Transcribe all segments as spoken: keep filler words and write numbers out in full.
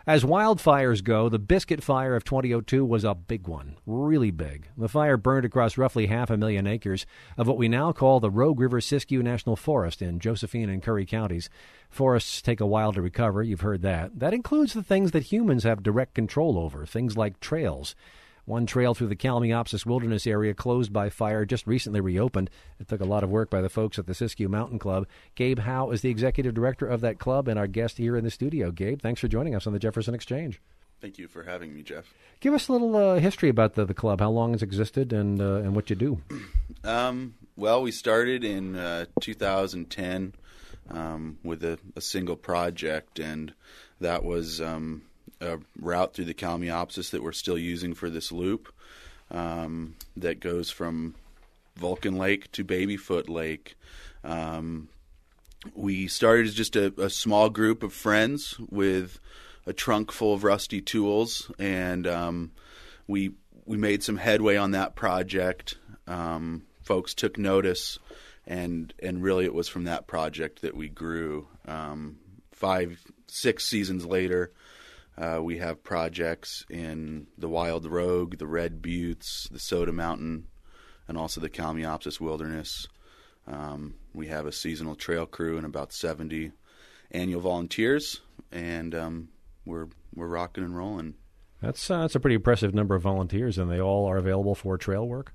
As wildfires go, the Biscuit Fire of twenty oh two was a big one, really big. The fire burned across roughly half a million acres of what we now call the Rogue River Siskiyou National Forest in Josephine and Curry counties. Forests take a while to recover, you've heard that. That includes the things that humans have direct control over, things like trails. One trail through the Kalmiopsis Wilderness area closed by fire just recently reopened. It took a lot of work by the folks at the Siskiyou Mountain Club. Gabe Howe is the executive director of that club and our guest here in the studio. Gabe, thanks for joining us on the Jefferson Exchange. Thank you for having me, Jeff. Give us a little uh, history about the, the club, how long it's existed and uh, and what you do. Um, well, we started in uh, two thousand ten um, with a, a single project, and that was um, a route through the Kalmiopsis that we're still using for this loop um, that goes from Vulcan Lake to Babyfoot Lake. Um, we started as just a, a small group of friends with a trunk full of rusty tools, and um, we we made some headway on that project. Um, folks took notice, and and really it was from that project that we grew. Um, five, six seasons later, uh, we have projects in the Wild Rogue, the Red Buttes, the Soda Mountain, and also the Kalmiopsis Wilderness. Um, we have a seasonal trail crew and about seventy annual volunteers, and um, we're we're rocking and rolling. That's uh, that's a pretty impressive number of volunteers, and they all are available for trail work.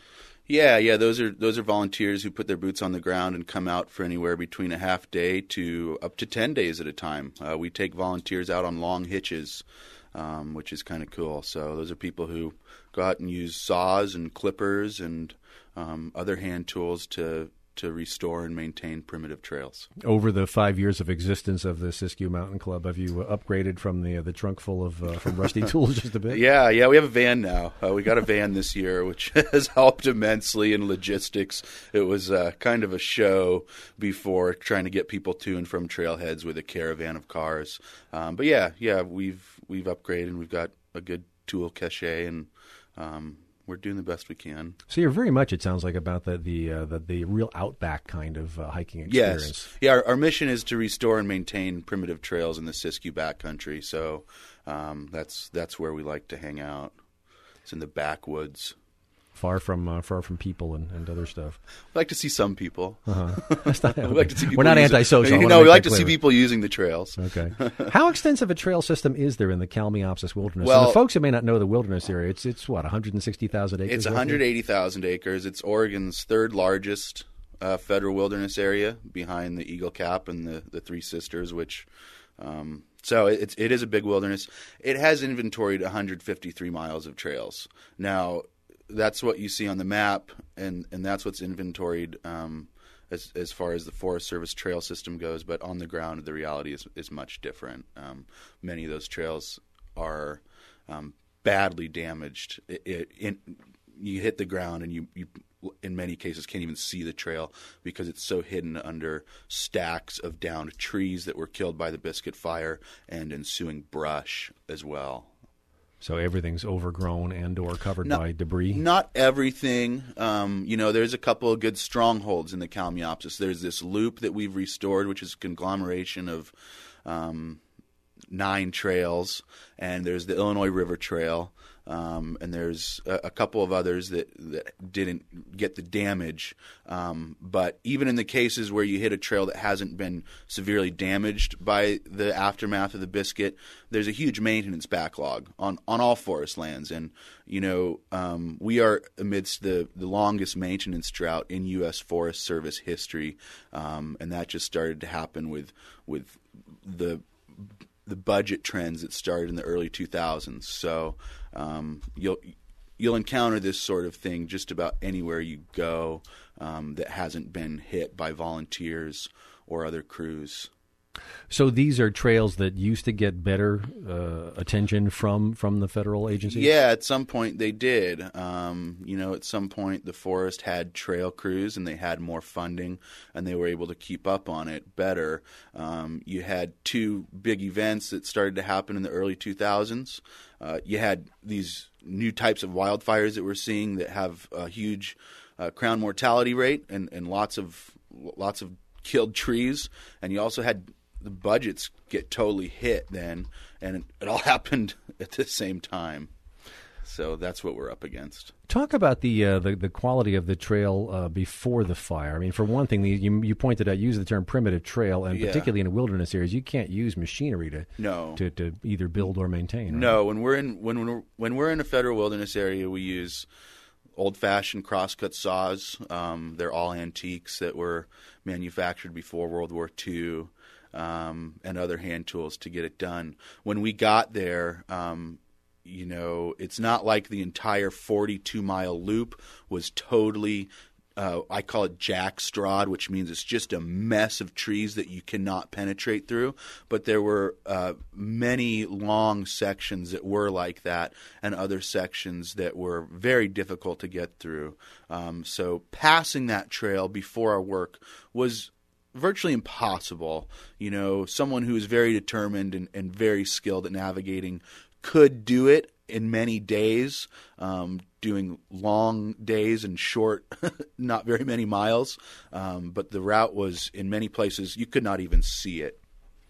Yeah, yeah, those are those are volunteers who put their boots on the ground and come out for anywhere between a half day to up to ten days at a time. Uh, we take volunteers out on long hitches, um, which is kind of cool. So those are people who go out and use saws and clippers and um, other hand tools to to restore and maintain primitive trails. Over the five years of existence of the Siskiyou Mountain Club, have you uh, upgraded from the uh, the trunk full of uh, from rusty tools just a bit? Yeah, yeah, we have a van now. Uh, we got a van this year, which has helped immensely in logistics. It was uh, kind of a show before, trying to get people to and from trailheads with a caravan of cars. Um, but yeah, yeah, we've we've upgraded, and we've got a good tool cache, and um, we're doing the best we can. So you're very much, it sounds like, about the the uh, the, the real outback kind of uh, hiking experience. Yes. Yeah, our, our mission is to restore and maintain primitive trails in the Siskiyou backcountry. So um, that's that's where we like to hang out. It's in the backwoods. Far from uh, far from people and, and other stuff. We like to see some people. Uh-huh. Not, we like to see people we're not using, antisocial. You know, we like to see people using the trails. Okay. How extensive a trail system is there in the Kalmiopsis Wilderness? Well, and the folks who may not know the wilderness area, it's it's what, one hundred sixty thousand acres? It's one hundred eighty thousand acres. It's Oregon's third largest uh, federal wilderness area, behind the Eagle Cap and the, the Three Sisters, which um, so it, it is a big wilderness. It has inventoried one hundred fifty-three miles of trails. Now, that's what you see on the map, and, and that's what's inventoried um, as as far as the Forest Service trail system goes. But on the ground, the reality is is much different. Um, many of those trails are um, badly damaged. It, it, in, you hit the ground, and you, you, in many cases, can't even see the trail because it's so hidden under stacks of downed trees that were killed by the Biscuit Fire and ensuing brush as well. So everything's overgrown and or covered not, by debris? Not everything. Um, you know, there's a couple of good strongholds in the Kalmiopsis. There's this loop that we've restored, which is a conglomeration of um, nine trails, and there's the Illinois River Trail, um, and there's a, a couple of others that, that didn't get the damage. Um, but even in the cases where you hit a trail that hasn't been severely damaged by the aftermath of the Biscuit, there's a huge maintenance backlog on, on all forest lands. And, you know, um, we are amidst the, the longest maintenance drought in U S Forest Service history, um, and that just started to happen with with the the budget trends that started in the early two thousands. So um, you'll you'll encounter this sort of thing just about anywhere you go um, that hasn't been hit by volunteers or other crews. So these are trails that used to get better uh, attention from, from the federal agencies? Yeah, at some point they did. Um, you know, at some point the forest had trail crews and they had more funding and they were able to keep up on it better. Um, you had two big events that started to happen in the early two thousands. Uh, you had these new types of wildfires that we're seeing that have a huge uh, crown mortality rate and, and lots of lots of killed trees, and you also had the budgets get totally hit then, and it, it all happened at the same time. So that's what we're up against. Talk about the uh, the, the quality of the trail uh, before the fire. I mean, for one thing, the, you, you pointed out, you use the term primitive trail, and Yeah. particularly in wilderness areas, you can't use machinery to No. to, to either build or maintain. Right? No, when we're in when we're, when we're in a federal wilderness area, we use old-fashioned crosscut saws. Um, they're all antiques that were manufactured before World War Two, um, and other hand tools to get it done. When we got there, um, you know, it's not like the entire forty-two mile loop was totally, uh, I call it jackstrawed, which means it's just a mess of trees that you cannot penetrate through. But there were uh, many long sections that were like that, and other sections that were very difficult to get through. Um, so passing that trail before our work was virtually impossible. You know, someone who is very determined and, and very skilled at navigating could do it in many days, um, doing long days and short, not very many miles. Um, but the route was, in many places, you could not even see it.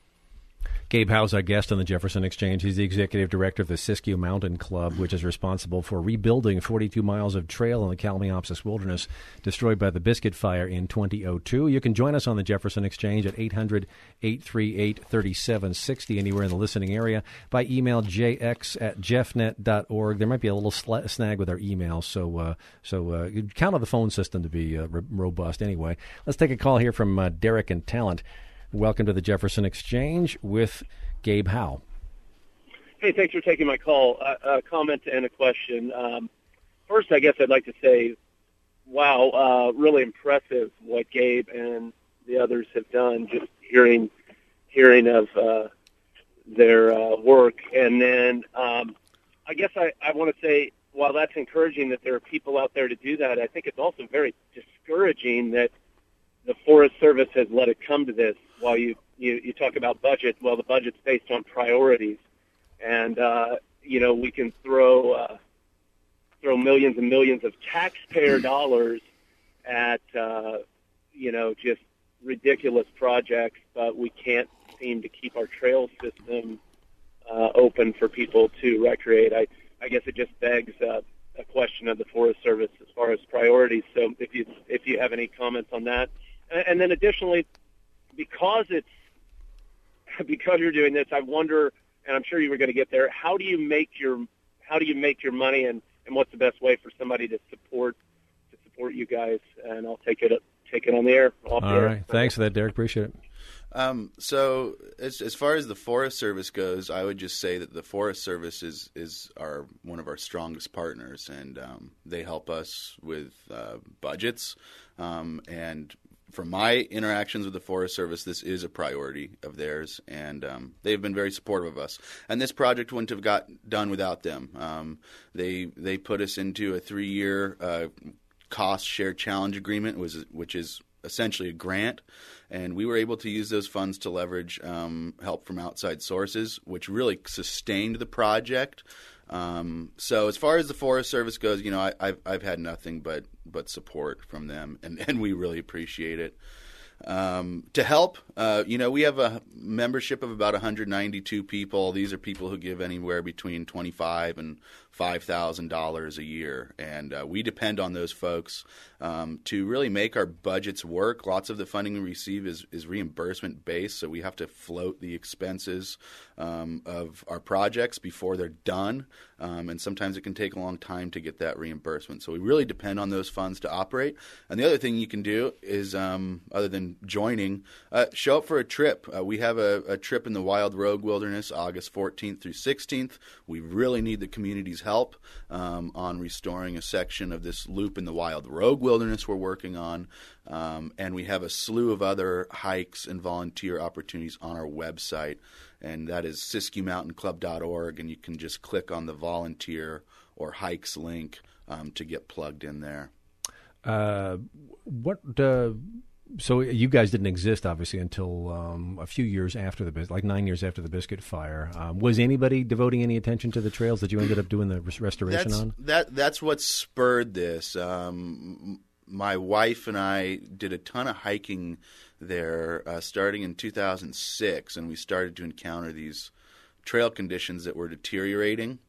Gabe Howe's our guest on the Jefferson Exchange. He's the executive director of the Siskiyou Mountain Club, which is responsible for rebuilding forty-two miles of trail in the Kalmiopsis Wilderness destroyed by the Biscuit Fire in twenty oh two. You can join us on the Jefferson Exchange at eight hundred, eight three eight, three seven six zero anywhere in the listening area, by email j x at jeffnet dot org. There might be a little sla- snag with our email, so uh, so uh, count on the phone system to be uh, r- robust anyway. Let's take a call here from uh, Derek in Talent. Welcome to the Jefferson Exchange with Gabe Howe. Hey, thanks for taking my call. Uh, a comment and a question. Um, first, I guess I'd like to say, wow, uh, really impressive what Gabe and the others have done, just hearing hearing of uh, their uh, work. And then um, I guess I, I want to say, while that's encouraging that there are people out there to do that, I think it's also very discouraging that the Forest Service has let it come to this. While you, you, you talk about budget, well, the budget's based on priorities. And, uh, you know, we can throw uh, throw millions and millions of taxpayer dollars at, uh, you know, just ridiculous projects, but we can't seem to keep our trail system uh, open for people to recreate. I, I guess it just begs uh, a question of the Forest Service as far as priorities. So if you if you have any comments on that. And then additionally, because it's because you're doing this, I wonder, and I'm sure you were going to get there, how do you make your how do you make your money, and, and what's the best way for somebody to support to support you guys? And I'll take it take it on the air. Off All the right, air. Thanks for that, Derek. Appreciate it. Um, so as as far as the Forest Service goes, I would just say that the Forest Service is is our one of our strongest partners, and um, they help us with uh, budgets. Um, and from my interactions with the Forest Service, this is a priority of theirs, and um, they've been very supportive of us. And this project wouldn't have got done without them. Um, they they put us into a three year uh, cost share challenge agreement, was which is essentially a grant, and we were able to use those funds to leverage um, help from outside sources, which really sustained the project. Um, so as far as the Forest Service goes, you know, I, I've I've had nothing but but support from them, and, and we really appreciate it. Um, to help, uh, you know, we have a membership of about one hundred ninety-two people. These are people who give anywhere between twenty-five thousand dollars and five thousand dollars a year, and uh, we depend on those folks um, to really make our budgets work. Lots of the funding we receive is, is reimbursement based, so we have to float the expenses um, of our projects before they're done, um, and sometimes it can take a long time to get that reimbursement. So we really depend on those funds to operate. And the other thing you can do is, um, other than joining, uh, show up for a trip. Uh, we have a, a trip in the Wild Rogue Wilderness, August fourteenth through sixteenth. We really need the community's help um, on restoring a section of this loop in the Wild Rogue Wilderness we're working on. Um, and we have a slew of other hikes and volunteer opportunities on our website, and that is siskiyou mountain club dot org, and you can just click on the volunteer or hikes link um, to get plugged in there. Uh, what? Uh, so you guys didn't exist, obviously, until um, a few years after the bis- like nine years after the Biscuit Fire. Um, was anybody devoting any attention to the trails that you ended up doing the res- restoration that's, on? That that's what spurred this. Um, my wife and I did a ton of hiking there uh, starting in two thousand six, and we started to encounter these trail conditions that were deteriorating.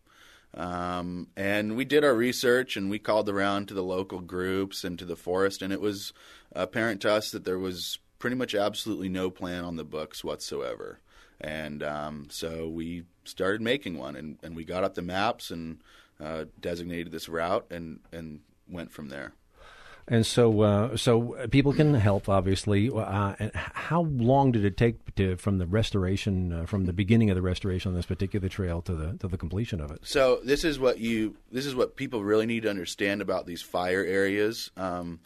Um, and we did our research, and we called around to the local groups and to the forest, and it was apparent to us that there was pretty much absolutely no plan on the books whatsoever. And um, so we started making one, and, and we got up the maps and uh, designated this route and, and went from there. And so, uh, so people can help, obviously. Uh, and how long did it take to, from the restoration, uh, from the beginning of the restoration on this particular trail to the to the completion of it? So this is what you, this is what people really need to understand about these fire areas. Um,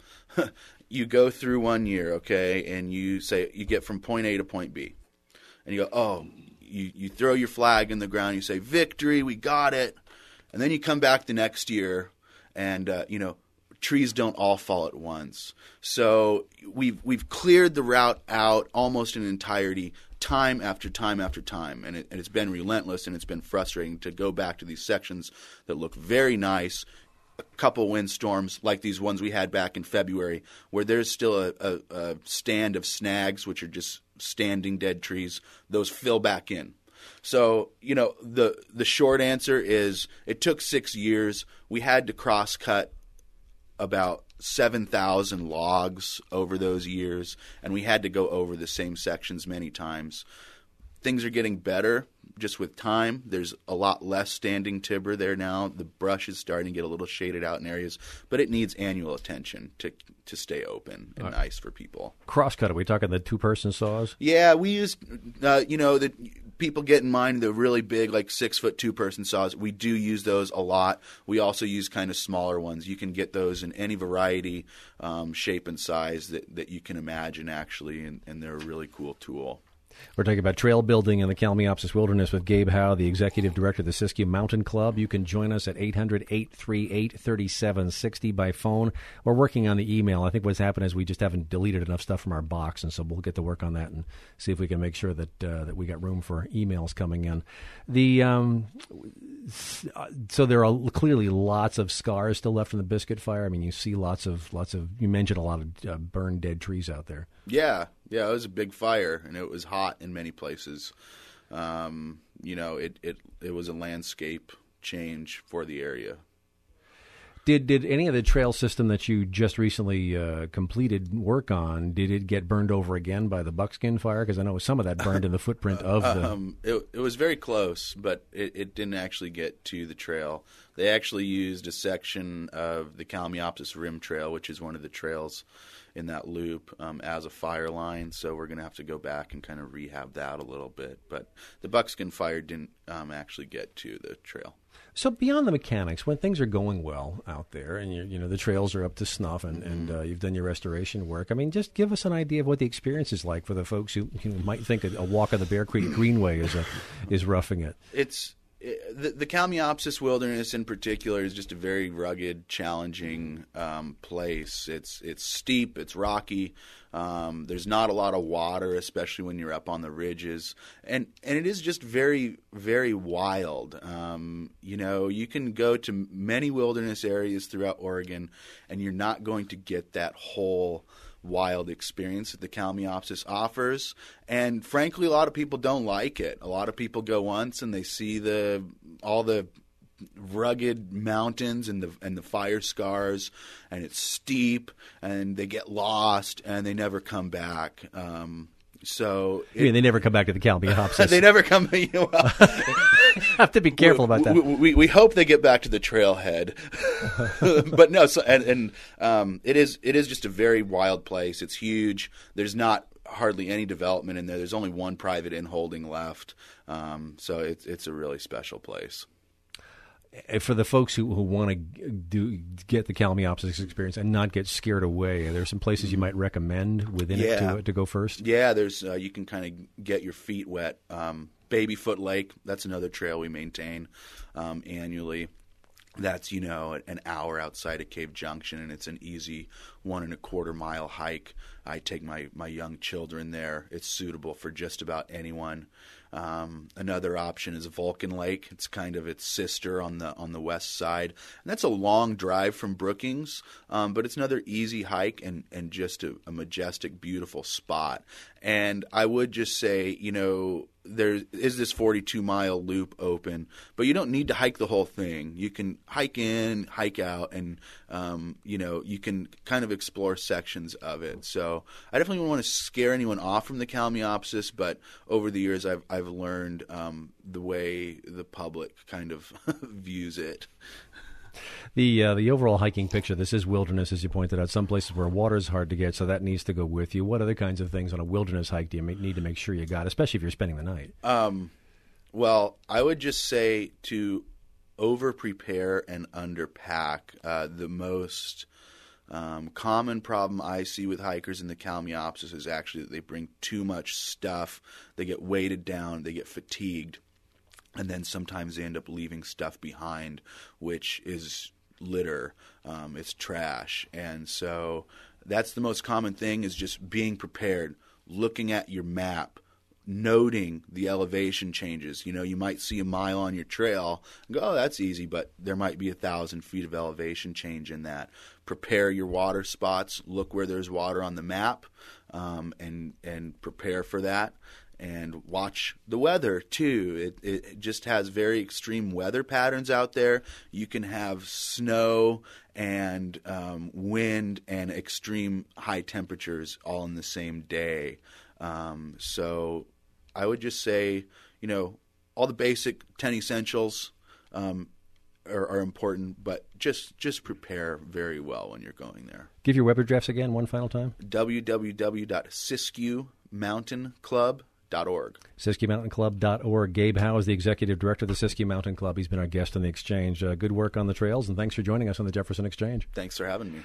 you go through one year, okay, and you say you get from point A to point B, and you go, oh, you you throw your flag in the ground, you say victory, we got it, and then you come back the next year, and uh, you know. Trees don't all fall at once. So we've we've cleared the route out almost in entirety, time after time after time, and, it, and it's been relentless, and it's been frustrating to go back to these sections that look very nice. A couple windstorms like these ones we had back in February, where there's still a, a, a stand of snags, which are just standing dead trees. Those fill back in. So, you know, the the short answer is it took six years. We had to cross-cut about seven thousand logs over those years, and we had to go over the same sections many times. Things are getting better just with time. There's a lot less standing timber there now. The brush is starting to get a little shaded out in areas, but it needs annual attention to to stay open and nice for people. Crosscut, are we talking the two-person saws? Yeah, we use, uh, you know, the people get in mind the really big, like six-foot two-person saws. We do use those a lot. We also use kind of smaller ones. You can get those in any variety, um, shape, and size that, that you can imagine, actually, and, and they're a really cool tool. We're talking about trail building in the Kalmiopsis Wilderness with Gabe Howe, the executive director of the Siskiyou Mountain Club. You can join us at eight hundred, eight three eight, three seven six zero by phone. We're working on the email. I think what's happened is we just haven't deleted enough stuff from our box, and so we'll get to work on that and see if we can make sure that uh, that we got room for emails coming in. The um, so there are clearly lots of scars still left from the Biscuit Fire. I mean, you see lots of lots of. You mentioned a lot of uh, burned dead trees out there. Yeah, yeah, it was a big fire, and it was hot in many places. Um, you know, it, it it was a landscape change for the area. Did did any of the trail system that you just recently uh, completed work on, did it get burned over again by the buckskin fire? Because I know some of that burned in the footprint of the... Um, it, it was very close, but it, it didn't actually get to the trail. They actually used a section of the Kalmiopsis Rim Trail, which is one of the trails in that loop, um, as a fire line. So we're going to have to go back and kind of rehab that a little bit. But the buckskin fire didn't um, actually get to the trail. So beyond the mechanics, when things are going well out there and you you know the trails are up to snuff and, and uh, you've done your restoration work, I mean, just give us an idea of what the experience is like for the folks who, who might think a, a walk on the Bear Creek Greenway is a, is roughing it. It's the, the Kalmiopsis Wilderness in particular is just a very rugged, challenging um, place. It's it's steep, it's rocky. Um, there's not a lot of water, especially when you're up on the ridges, and and it is just very, very wild. Um, you know, you can go to many wilderness areas throughout Oregon, and you're not going to get that whole wild experience that the Kalmiopsis offers. And frankly, a lot of people don't like it. A lot of people go once and they see the all the rugged mountains and the and the fire scars, and it's steep, and they get lost and they never come back. Um, so it, I mean, they never come back to the Kalmiopsis. They never come. You know, well, have to be careful about that. We, we, we hope they get back to the trailhead, but no. So and, and um, it is it is just a very wild place. It's huge. There's not hardly any development in there. There's only one private inholding left. Um, so it's it's a really special place. For the folks who, who want to do get the Kalmiopsis experience and not get scared away, are there some places you might recommend within yeah. it to, to go first? Yeah, there's uh, you can kind of get your feet wet. Um, Babyfoot Lake, that's another trail we maintain um, annually. That's, you know, an hour outside of Cave Junction, and it's an easy one and a quarter mile hike. I take my, my young children there. It's suitable for just about anyone. Um, another option is Vulcan Lake. It's kind of its sister on the on the west side, and that's a long drive from Brookings, um, but it's another easy hike and and just a, a majestic, beautiful spot. And I would just say, you know, there is this forty-two mile loop open, but you don't need to hike the whole thing. You can hike in, hike out, and um, you know, you can kind of explore sections of it. So I definitely don't want to scare anyone off from the Kalmiopsis, but over the years I've I've learned um, the way the public kind of views it. The uh, the overall hiking picture, this is wilderness, as you pointed out, some places where water is hard to get, so that needs to go with you. What other kinds of things on a wilderness hike do you ma- need to make sure you got, especially if you're spending the night? Um, well, I would just say to over-prepare and underpack. Uh, the most um, common problem I see with hikers in the Kalmiopsis is actually that they bring too much stuff. They get weighted down, they get fatigued. And then sometimes they end up leaving stuff behind, which is litter. Um, it's trash. And so that's the most common thing, is just being prepared, looking at your map, noting the elevation changes. You know, you might see a mile on your trail and go, oh, that's easy, but there might be a thousand feet of elevation change in that. Prepare your water spots. Look where there's water on the map, um, and and prepare for that. And watch the weather, too. It, it just has very extreme weather patterns out there. You can have snow and um, wind and extreme high temperatures all in the same day. Um, so I would just say, you know, all the basic ten essentials um, are, are important, but just, just prepare very well when you're going there. Give your web address again one final time. w w w dot siskiyou mountain club dot org. Siskiyou Mountain Club dot org. Gabe Howe is the executive director of the Siskiyou Mountain Club. He's been our guest on the Exchange. Uh, good work on the trails, and thanks for joining us on the Jefferson Exchange. Thanks for having me.